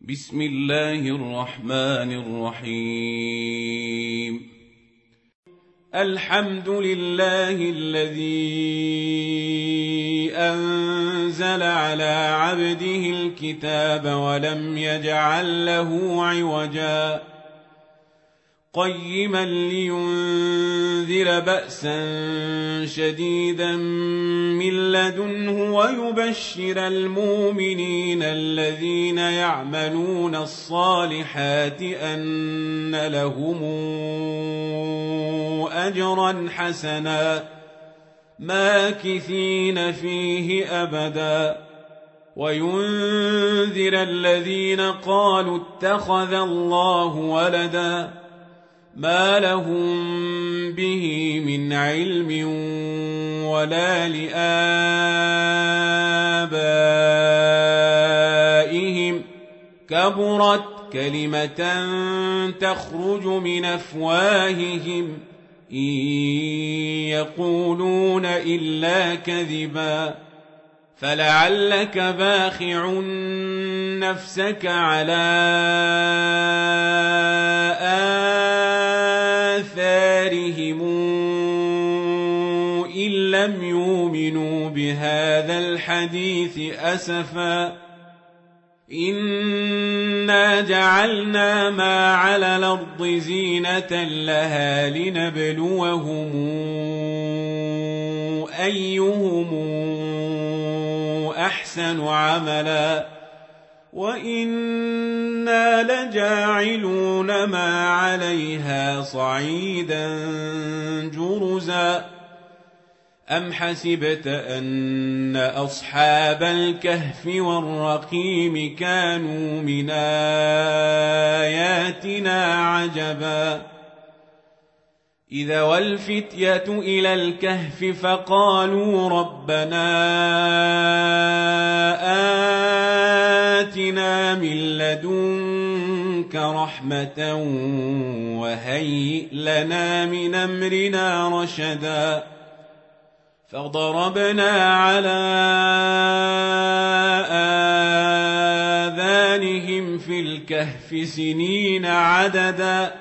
بسم الله الرحمن الرحيم. الحمد لله الذي أنزل على عبده الكتاب ولم يجعل له عوجا قيما لينذر بأسا شديدا من لدنه ويبشر المؤمنين الذين يعملون الصالحات أن لهم أجرا حسنا ماكثين فيه أبدا وينذر الذين قالوا اتخذ الله ولدا ما لهم به من علم ولا لآبائهم كبرت كلمة تخرج من أفواههم إن يقولون إلا كذبا فلعلك باخع نفسك على آثارهم إن لم يؤمنوا بهذا الحديث أسفا إنا جعلنا ما على الأرض زينة لها لنبلوهم أيهم أحسن عملا وإنا لجاعلون ما عليها صعيدا جرزا أم حسبت أن أصحاب الكهف والرقيم كانوا من آياتنا عجبا إذا والفتية إلى الكهف فقالوا ربنا آتنا من لدنك رحمة وهيئ لنا من أمرنا رشدا فضربنا على آذانهم في الكهف سنين عددا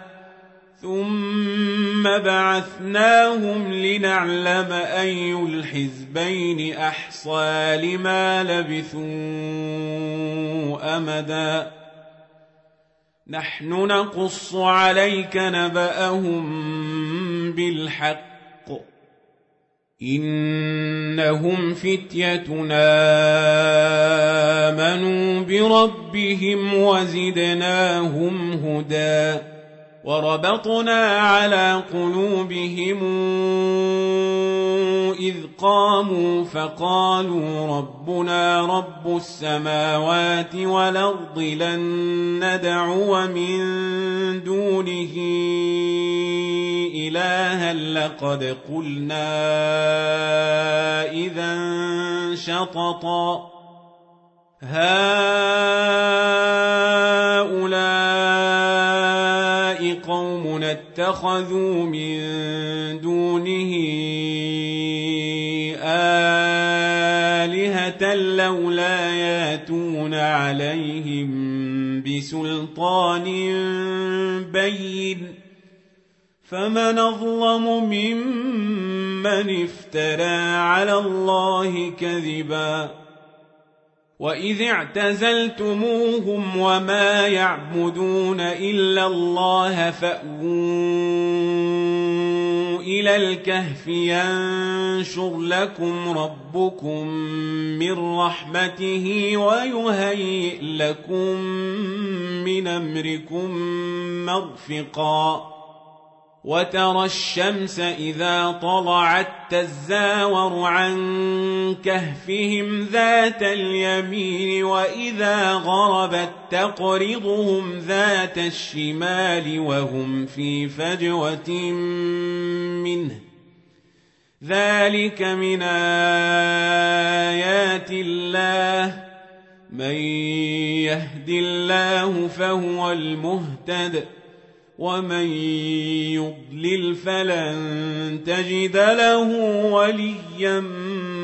ثم بعثناهم لنعلم أي الحزبين أحصى لما لبثوا أمدا نحن نقص عليك نبأهم بالحق إنهم فتيتنا آمنوا بربهم وزدناهم هدى وربطنا على قلوبهم إذ قاموا فقالوا ربنا رب السماوات والأرض لن ندعو من دونه إلها لقد قلنا إذا شططا هؤلاء قوم اتخذوا من دونه آلهة لولا ياتون عليهم بسلطان بين فمن أظلم ممن افترى على الله كذبا وإذ اعتزلتموهم وما يعبدون إلا الله فأووا إلى الكهف ينشر لكم ربكم من رحمته ويهيئ لكم من أمركم مرفقا وترى الشمس إذا طلعت تزاور عن كهفهم ذات اليمين وإذا غربت تقرضهم ذات الشمال وهم في فجوة منه ذلك من آيات الله من يهد الله فهو المهتد ومن يضلل فلن تجد له وليا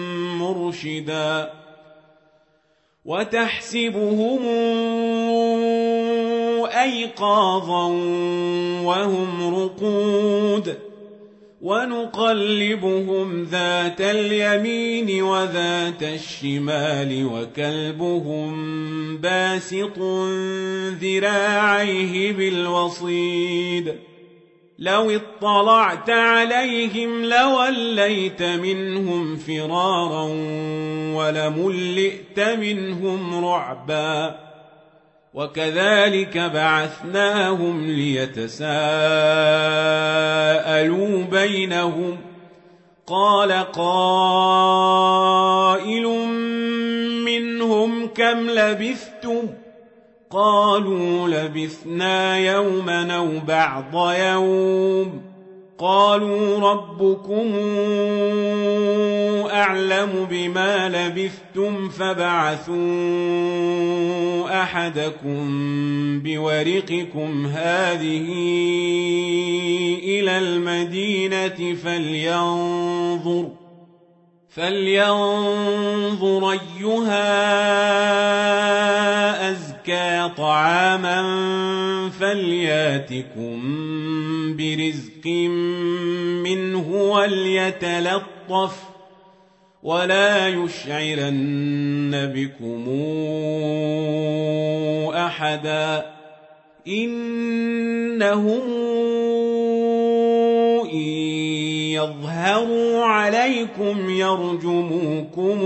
مرشدا وتحسبهم أيقاظا وهم رقود ونقلبهم ذات اليمين وذات الشمال وكلبهم باسط ذراعيه بالوصيد لو اطلعت عليهم لوليت منهم فرارا ولملئت منهم رعبا وكذلك بعثناهم ليتساءلوا بينهم قال قائل منهم كم لبثتم قالوا لبثنا يوما أو بعض يوم قالوا ربكم أعلم بما لبثتم فابعثوا أحدكم بورقكم هذه إلى المدينة فلينظر أيها أزكى طعاما فلياتكم برزق منه وليتلطف ولا يشعرن بكم أحدا إنهم إن يظهروا عليكم يرجموكم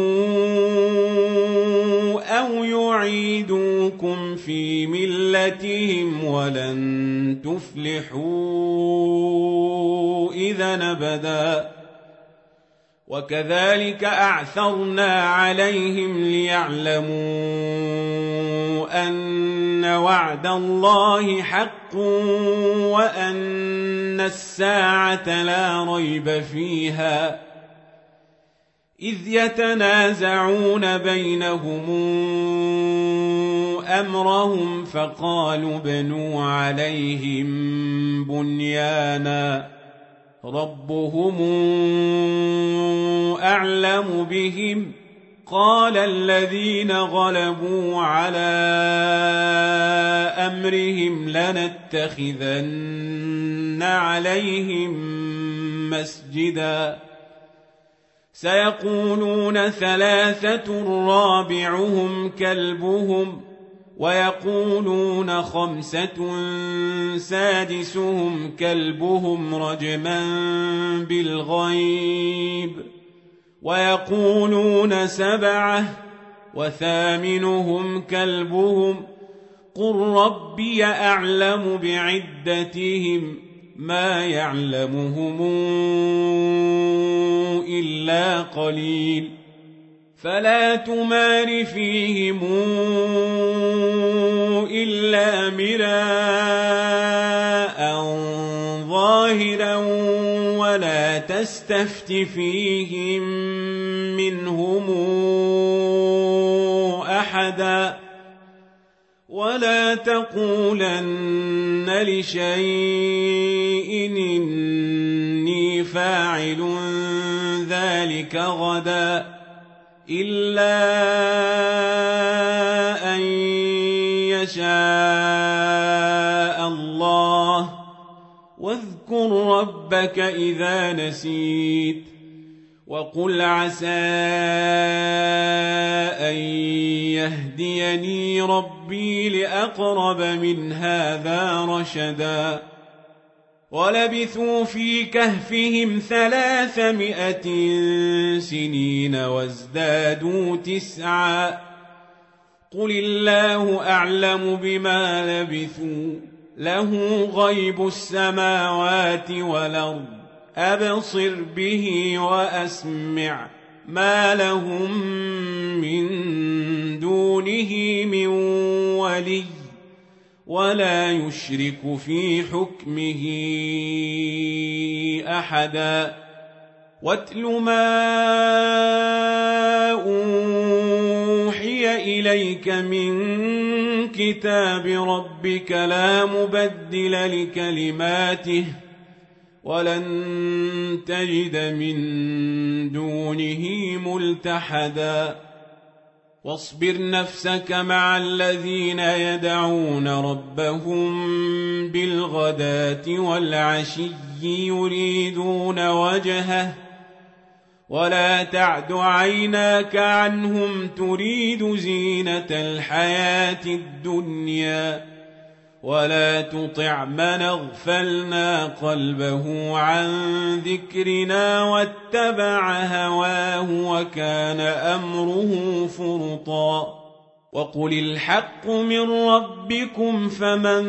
أو يعيدوكم في ملتهم ولن تفلحوا إذا أبدا وكذلك أعثرنا عليهم ليعلموا أن وعد الله حق وأن الساعة لا ريب فيها إذ يتنازعون بينهم أمرهم فقالوا بنوا عليهم بنيانا ربهم أعلم بهم قال الذين غلبوا على أمرهم لنتخذن عليهم مسجدا سيقولون ثلاثة رابعهم كلبهم ويقولون خمسة سادسهم كلبهم رجما بالغيب ويقولون سبعة وثامنهم كلبهم قل ربي أعلم بعدتهم ما يعلمهم إلا قليل فلا تمار فيهم إلا مراء ظاهرا ولا تستفت فيهم منهم أحدا ولا تقولن لشيء إني فاعل ذلك غدا إلا أن يشاء الله واذكر ربك إذا نسيت وقل عسى أن يهديني ربي لأقرب من هذا رشدا ولبثوا في كهفهم 300 سنين وازدادوا 9 قل الله أعلم بما لبثوا له غيب السماوات والأرض أبصر به وأسمع ما لهم من دونه من ولي ولا يشرك في حكمه أحدا واتل ما أوحي إليك من كتاب ربك لا مبدل لكلماته ولن تجد من دونه ملتحدا واصبر نفسك مع الذين يدعون ربهم بالغداة والعشي يريدون وجهه ولا تعد عيناك عنهم تريد زينة الحياة الدنيا ولا تطع من اغفلنا قلبه عن ذكرنا واتبع هواه وكان أمره فرطا وقل الحق من ربكم فمن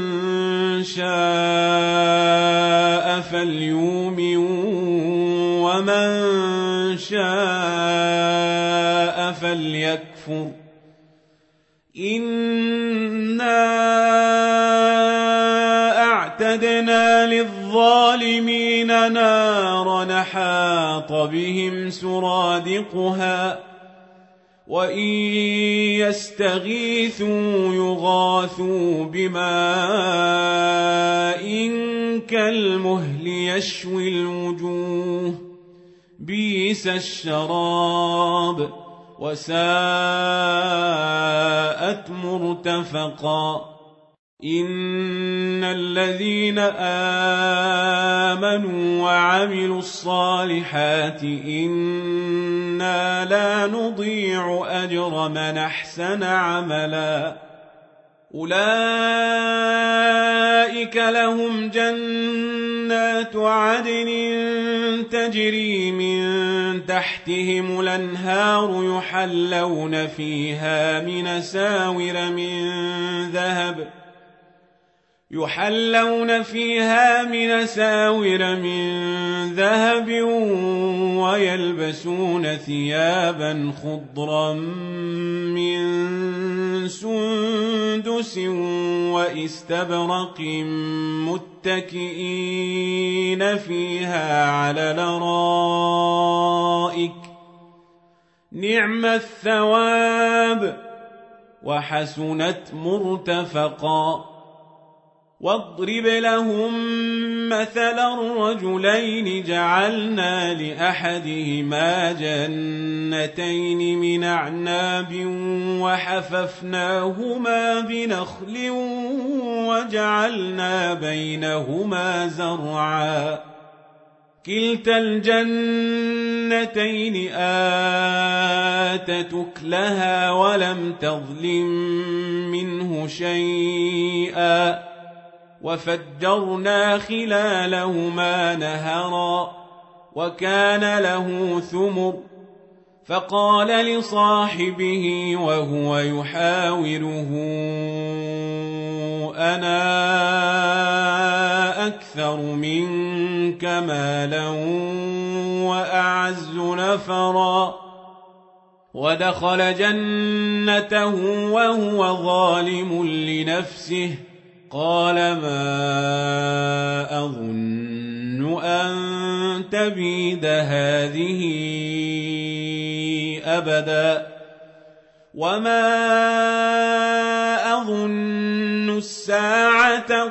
شاء فليؤمن ومن شاء فليكفر إنا أعتدنا للظالمين نارا حاط بهم سرادقها وإن يستغيثوا يغاثوا بماء كالمهل يشوي الوجوه بئس الشراب وساءت مرتفقا إن الذين آمنوا وعملوا الصالحات إنا لا نضيع أجر من أحسن عملا أولئك لهم جنات عدن تجري من تحتهم الأنهار يحلون فيها من ساور من ذهب ويلبسون ثيابا خضرا من سندس واستبرق متكئين فيها على الأرائك نعم الثواب وحسنت مرتفقا واضرب لهم مثلا رجلين جعلنا لأحدهما جنتين من أعناب وحففناهما بنخل وجعلنا بينهما زرعا كلتا الجنتين آتت أكلها ولم تظلم منه شيئا وفجرنا خلالهما نهرا وكان له ثمر فقال لصاحبه وهو يحاوره أنا أكثر منك مالا وأعز نفرا ودخل جنته وهو ظالم لنفسه قال ما أظن أن تبيد هذه أبدا وما أظن الساعة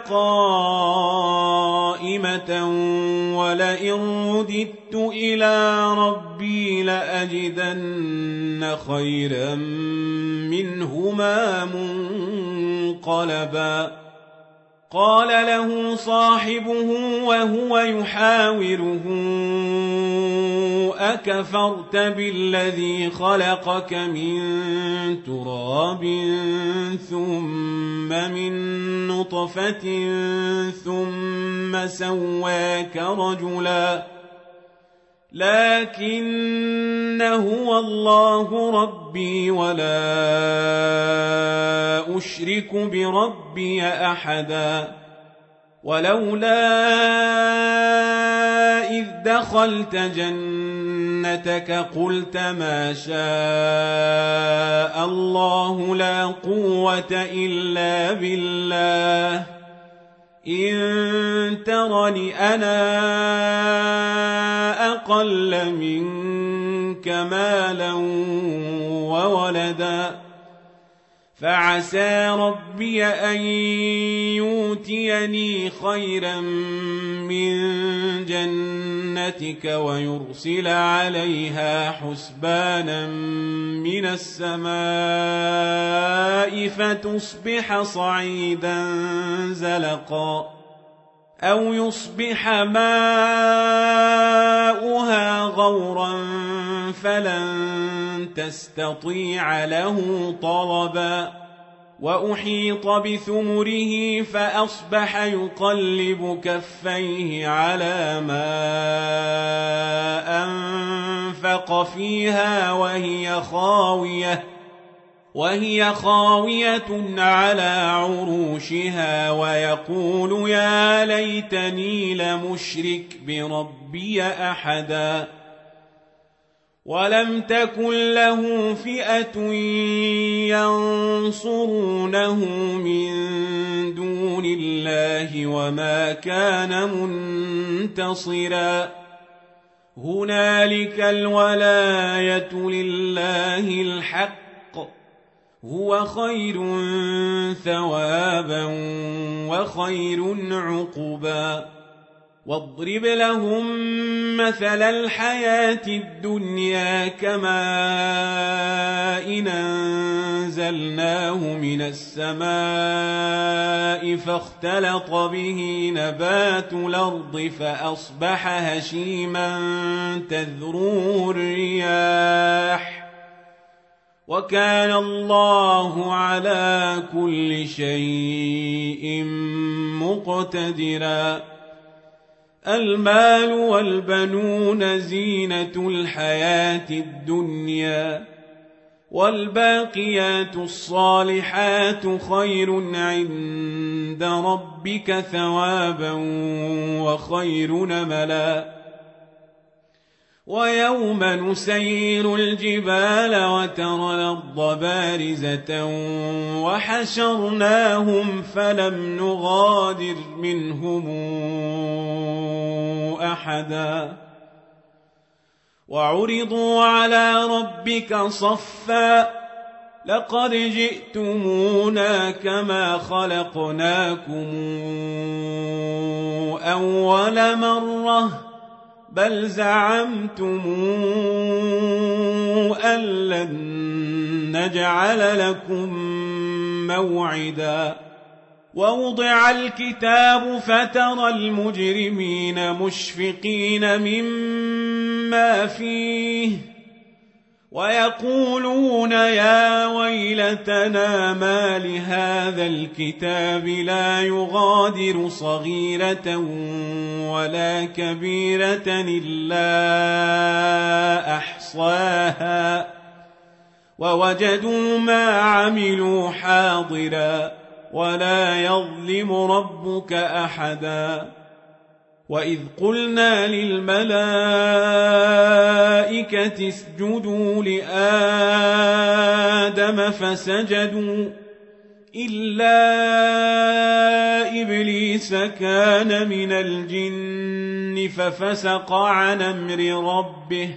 قائمة ولئن رددت إلى ربي لأجدن خيرا منهما منقلبا قال له صاحبه وهو يحاوره أكفرت بالذي خلقك من تراب ثم من نطفة ثم سواك رجلا لكن هو الله ربي ولا أشرك بربي أحدا ولولا إذ دخلت جنتك قلت ما شاء الله لا قوة إلا بالله إن ترني أنا أقل منك مالا وولدا فعسى ربي أن يؤتيني خيرا من جنتك ويرسل عليها حسبانا من السماء فتصبح صعيدا زلقا أو يصبح ماؤها غورا فلن تستطيع له طلبا وأحيط بثمره فأصبح يقلب كفيه على ما أنفق فيها وهي خاوية على عروشها ويقول يا ليتني لمشرك بربي أحدا ولم تكن له فئة ينصرونه من دون الله وما كان منتصرا هنالك الولاية لله الحق هو خير ثوابا وخير عقبا واضرب لهم مثل الحياة الدنيا كماء أنزلناه من السماء فاختلط به نبات الأرض فأصبح هشيما تذروه الرياح وكان الله على كل شيء مقتدرا المال والبنون زينة الحياة الدنيا والباقيات الصالحات خير عند ربك ثوابا وخير نملا ويوم نسير الجبال وترى الأرض بارزة وحشرناهم فلم نغادر منهم أحدا وعرضوا على ربك صفا لقد جئتمونا كما خلقناكم أول مرة بل زعمتم أن لن نجعل لكم موعدا ووضع الكتاب فترى المجرمين مشفقين مما فيه ويقولون يا ويلتنا ما لهذا الكتاب لا يغادر صغيرة ولا كبيرة إلا أحصاها ووجدوا ما عملوا حاضرا ولا يظلم ربك أحدا وإذ قلنا للملائكة اسجدوا لآدم فسجدوا إلا إبليس كان من الجن ففسق عن أمر ربه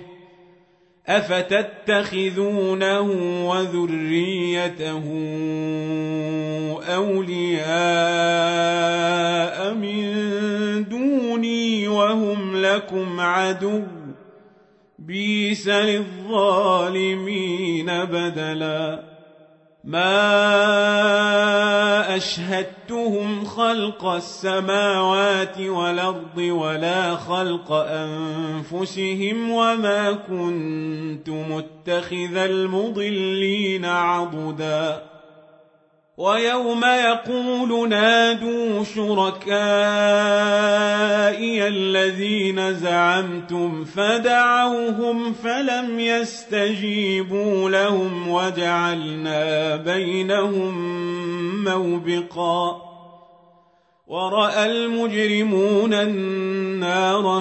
أفتتخذونه وذريته أولياء من دوني وهم لكم عدو بئس للظالمين بدلا ما أشهدتهم خلق السماوات والأرض ولا خلق أنفسهم وما كنت متخذ المضلين عضدا ويوم يقول نادوا شركائي الذين زعمتم فدعوهم فلم يستجيبوا لهم وجعلنا بينهم موبقا ورأى المجرمون النار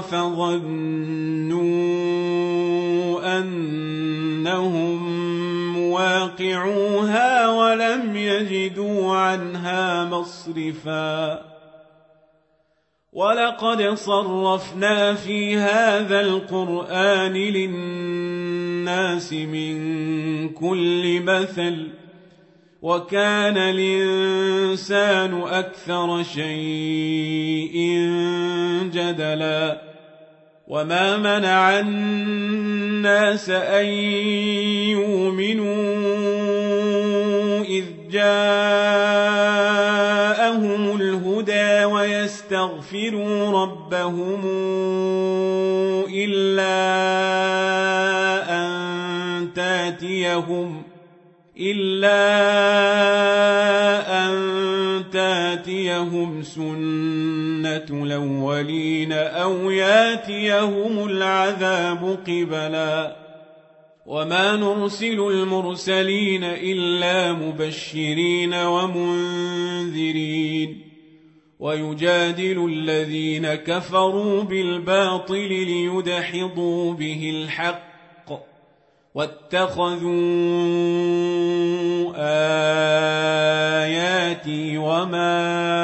فظنوا أنهم مواقعوها ولم يجدوا عنها مصرفا ولقد صرفنا في هذا القرآن للناس من كل مثل وكان الإنسان أكثر شيء جدلا وما منع الناس أن يؤمنوا إذ جاءهم الهدى ويستغفروا ربهم إلا أن تاتيهم سنة الأولين أو ياتيهم العذاب قبلا وما نرسل المرسلين إلا مبشرين ومنذرين ويجادل الذين كفروا بالباطل ليدحضوا به الحق واتخذوا آياتي وما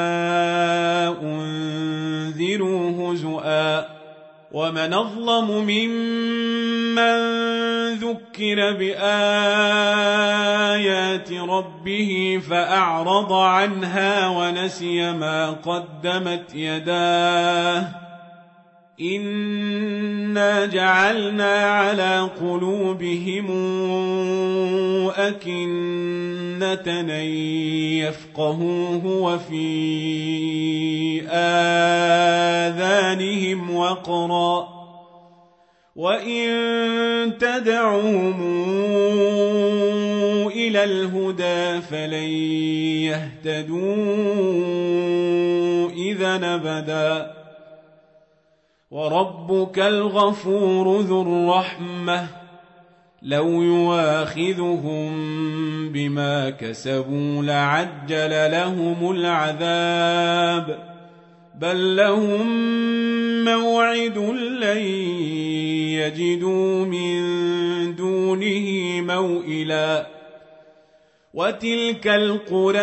أنذروا هزؤا ومن أظلم ممن ذكر بآيات ربه فأعرض عنها ونسي ما قدمت يداه إنا جعلنا على قلوبهم أكنة أن يفقهوه وفي آذانهم وقرا وإن تدعوهم إلى الهدى فلن يهتدوا إذا أبدا وربك الغفور ذو الرحمة لو يواخذهم بما كسبوا لعجل لهم العذاب بل لهم موعد لن يجدوا من دونه موئلا وتلك القرى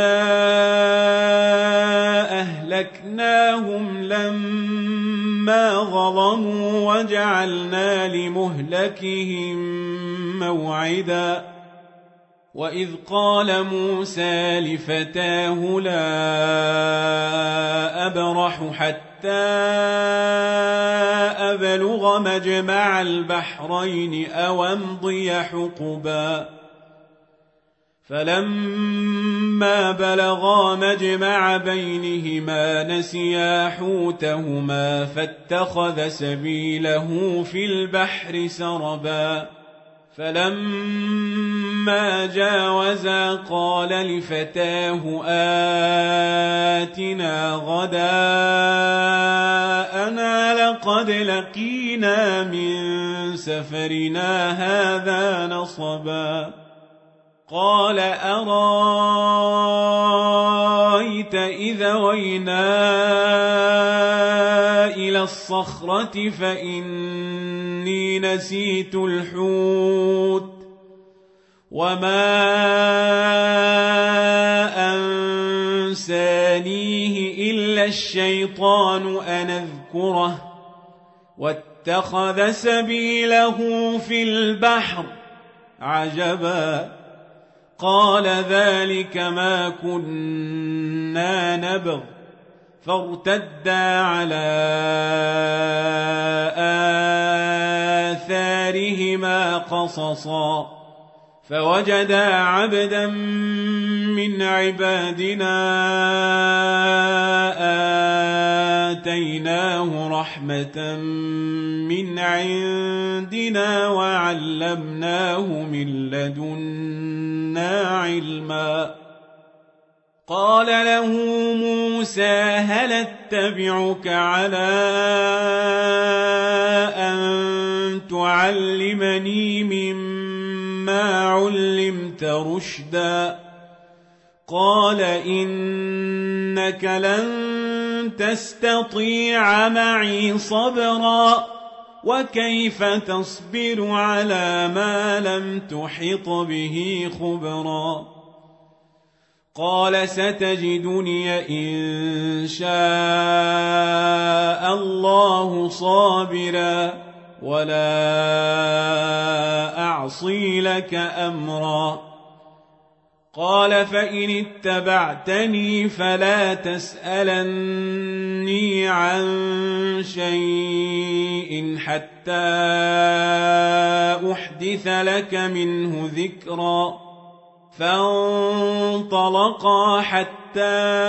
أهلكناهم لما ظلموا وجعلنا لمهلكهم موعدا وإذ قال موسى لفتاه لا أبرح حتى أبلغ مجمع البحرين أو أمضي حقبا فلما بلغا مجمع بينهما نسيا حوتهما فاتخذ سبيله في البحر سربا فلما جاوزا قال لفتاه آتنا غداءنا لقد لقينا من سفرنا هذا نصبا قال أرأيت إذا وينا إلى الصخرة فإني نسيت الحوت وما أنسانيه إلا الشيطان أن أذكره واتخذ سبيله في البحر عجبا قال ذلك ما كنا نبغ فارتدا على آثارهما قصصا فوجدا عبدا من عبادنا آتيناه رحمة من عندنا وعلمناه من لدنا علما قال له موسى هل اتبعك على أن تعلمني مما علمت رشدا قال إنك لن تستطيع معي صبرا وكيف تصبر على ما لم تحط به خبرا قال ستجدني إن شاء الله صابرا ولا أعصي لك أمرا قال فإن اتبعتني فلا تسألني عن شيء حتى أحدث لك منه ذكرا فانطلقا حتى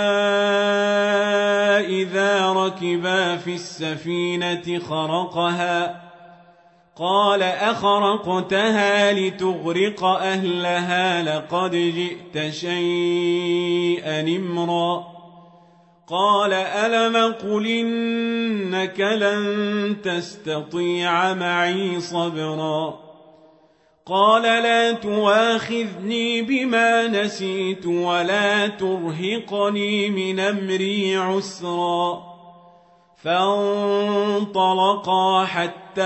إذا ركبا في السفينة خرقها قال أخرقتها لتغرق أهلها لقد جئت شيئا إمرا قال ألم قل إنك لن تستطيع معي صبرا قال لا تواخذني بما نسيت ولا ترهقني من أمري عسرا فانطلقا حتى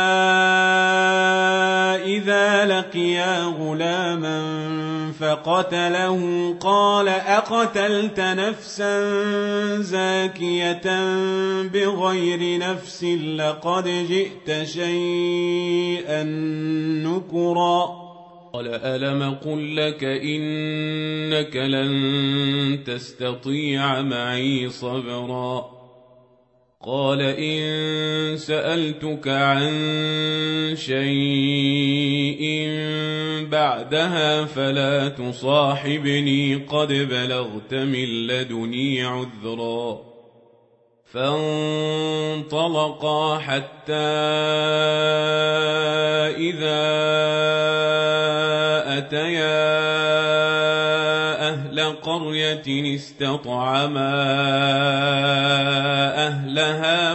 إذا لقيا غلاما فقتله قال أقتلت نفسا زاكية بغير نفس لقد جئت شيئا نكرا قال ألم قل لك إنك لن تستطيع معي صبرا قال إن سألتك عن شيء بعدها فلا تصاحبني قد بلغت من لدني عذرا فانطلقا حتى إذا أتيا أهل قرية استطعما أهلها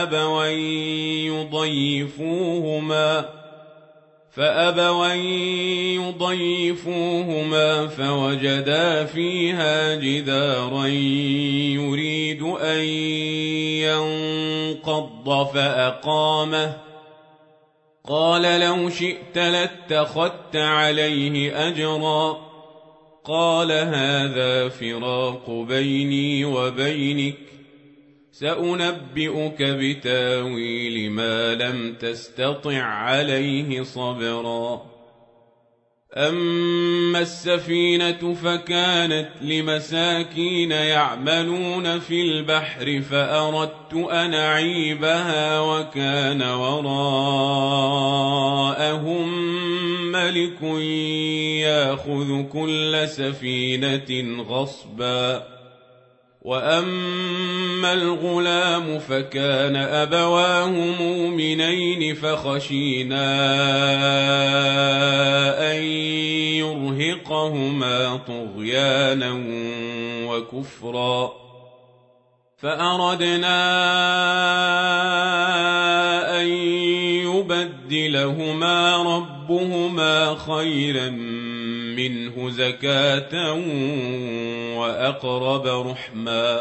فأبوا يضيفوهما فوجدا فيها جدارا يريد أن ينقض فأقامه قال لو شئت لاتخذت عليه أجرا قال هذا فراق بيني وبينك سأنبئك بتاويل ما لم تستطع عليه صبرا أما السفينة فكانت لمساكين يعملون في البحر فأردت أن أعيبها وكان وراءهم ملك يأخذ كل سفينة غصبا وأما الغلام فكان أبواه مؤمنين فخشينا أن يرهقهما طغيانا وكفرا فأردنا أن يبدلهما ربهما خيرا منه زكاة وأقرب رحما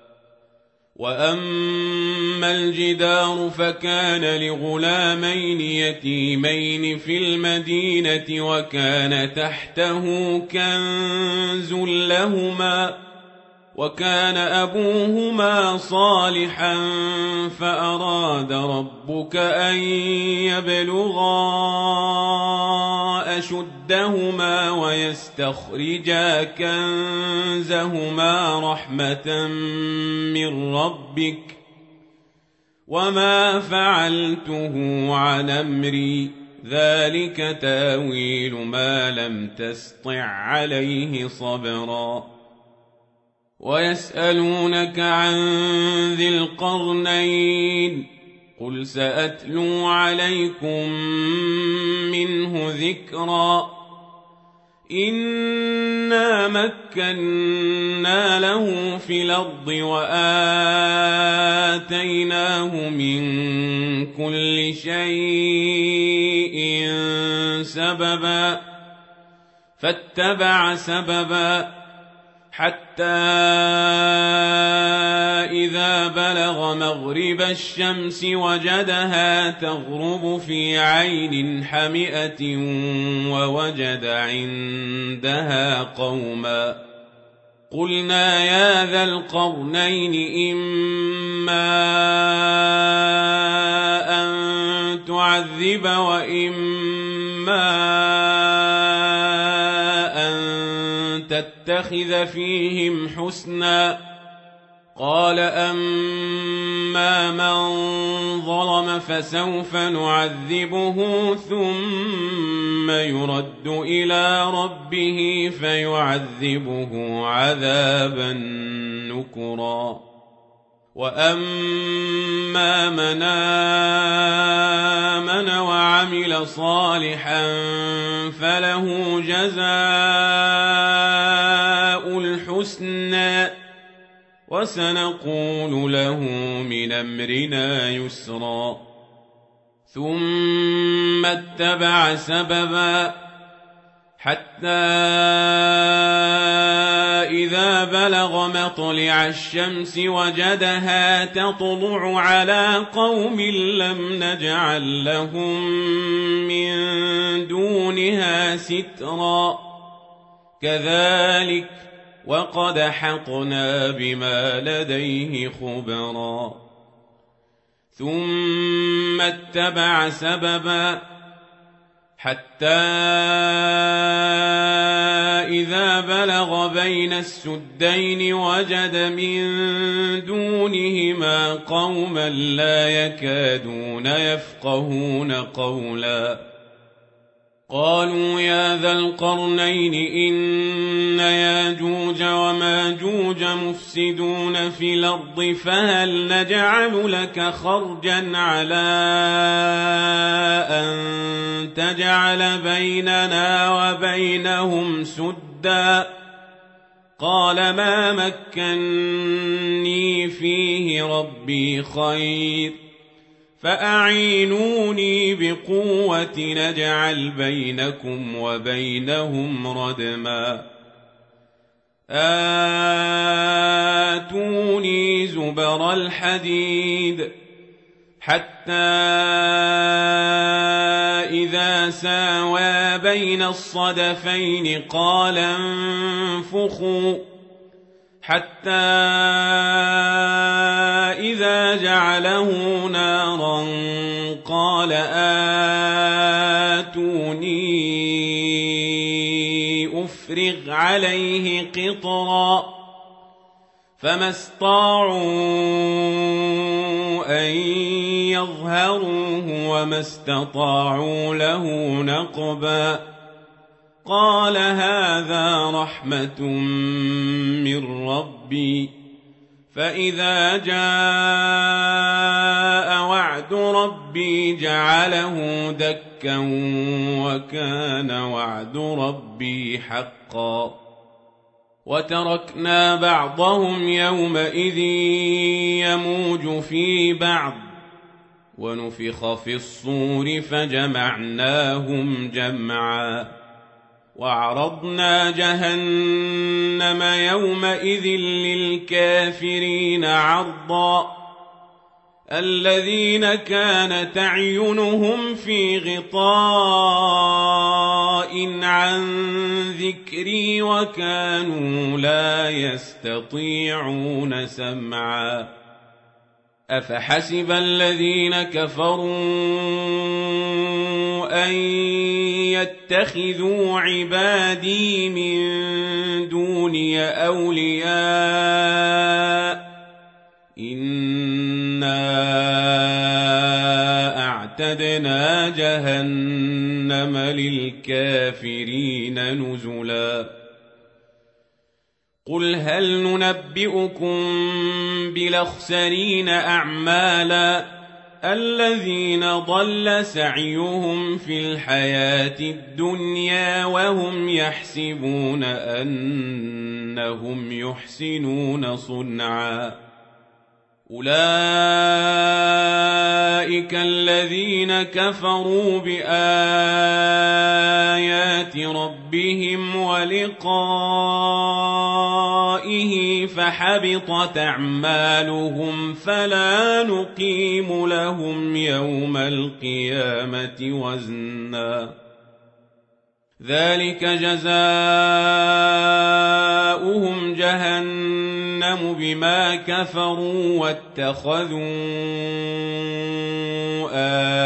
وأما الجدار فكان لغلامين يتيمين في المدينة وكان تحته كنز لهما وكان أبوهما صالحا فأراد ربك أن يبلغا أشدهما ويستخرجا كنزهما رحمة من ربك وما فعلته عن أمري ذلك تاويل ما لم تسطع عليه صبرا ويسألونك عن ذي القرنين قل سأتلو عليكم منه ذكرا إنا مكنا له في الأرض وآتيناه من كل شيء سببا فاتبع سببا حتى إذا بلغ مغرب الشمس وجدها تغرب في عين حمئة ووجد عندها قوما قلنا يا ذا القرنين إما أن تعذب وإما أن نتخذ فيهم حسنا. قال أما من ظلم فسوف نعذبه ثم يرد إلى ربه فيعذبه عذابا نكرا. وأما من آمن وعمل صالحا فله جزاء الحسنى وسنقول له من أمرنا يسرا. ثم اتبع سببا حتى إذا بلغ مطلع الشمس وجدها تطلع على قوم لم نجعل لهم من دونها سترا. كذلك وقد حطنا بما لديه خبرا. ثم اتبع سببا حتى إذا بلغ بين السدين وجد من دونهما قوما لا يكادون يفقهون قولا. قالوا يا ذا القرنين إن ياجوج وماجوج مفسدون في الأرض فهل نجعل لك خرجا على أن تجعل بيننا وبينهم سدا. قال ما مكني فيه ربي خير فأعينوني بقوة نجعل بينكم وبينهم ردما. آتوني زبر الحديد حتى إذا ساوى بين الصدفين قال انفخوا حتى إذا جعله نارا قال آتوني أفرغ عليه قطرا. فما استطاعوا أن يظهروه وما استطاعوا له نقبا. قال هذا رحمة من ربي فإذا جاء وعد ربي جعله دكا وكان وعد ربي حقا. وتركنا بعضهم يومئذ يموج في بعض ونفخ في الصور فجمعناهم جمعا. وعرضنا جهنم يومئذ للكافرين عرضا. الذين كانت أعينهم في غطاء عن ذكري وكانوا لا يستطيعون سمعا. أفحسب الذين كفروا أن يتخذوا عبادي من دوني أولياء إنا أعتدنا جهنم للكافرين نزلا. قل هل ننبئكم بالأخسرين أعمالا الذين ضل سعيهم في الحياة الدنيا وهم يحسبون أنهم يحسنون صنعا. أولئك الذين كفروا بآيات ربهم ولقائه فحبطت أعمالهم فلا نقيم لهم يوم القيامة وزنا. ذلك جزاؤهم جهنم بما كفروا واتخذوا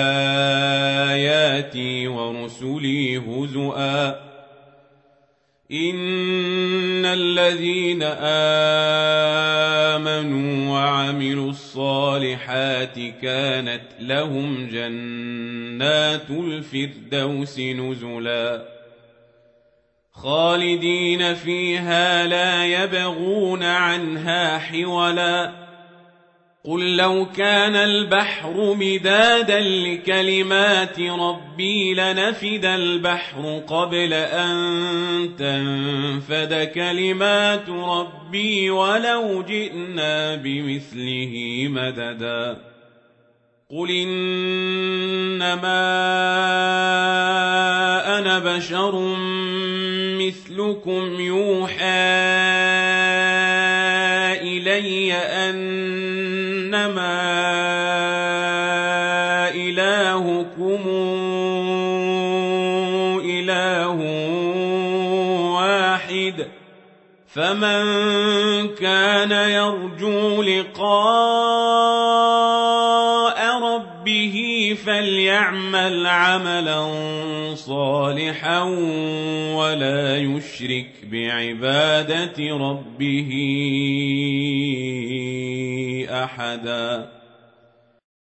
آياتي ورسلي هزؤا. إن الذين آمنوا وعملوا الصالحات كانت لهم جنات الفردوس نزلا خالدين فيها لا يبغون عنها حولا قل لو كان البحر مدادا لكلمات ربي لنفد البحر قبل أن تنفد كلمات ربي ولو جئنا بمثله مددا قل إنما أنا بشر مثلكم يوحى إلي أنما إلهكم إله واحد فمن كان يرجو لقاء ربه فليعمل عملا صالحا ولا يشرك بعبادة ربه أحدا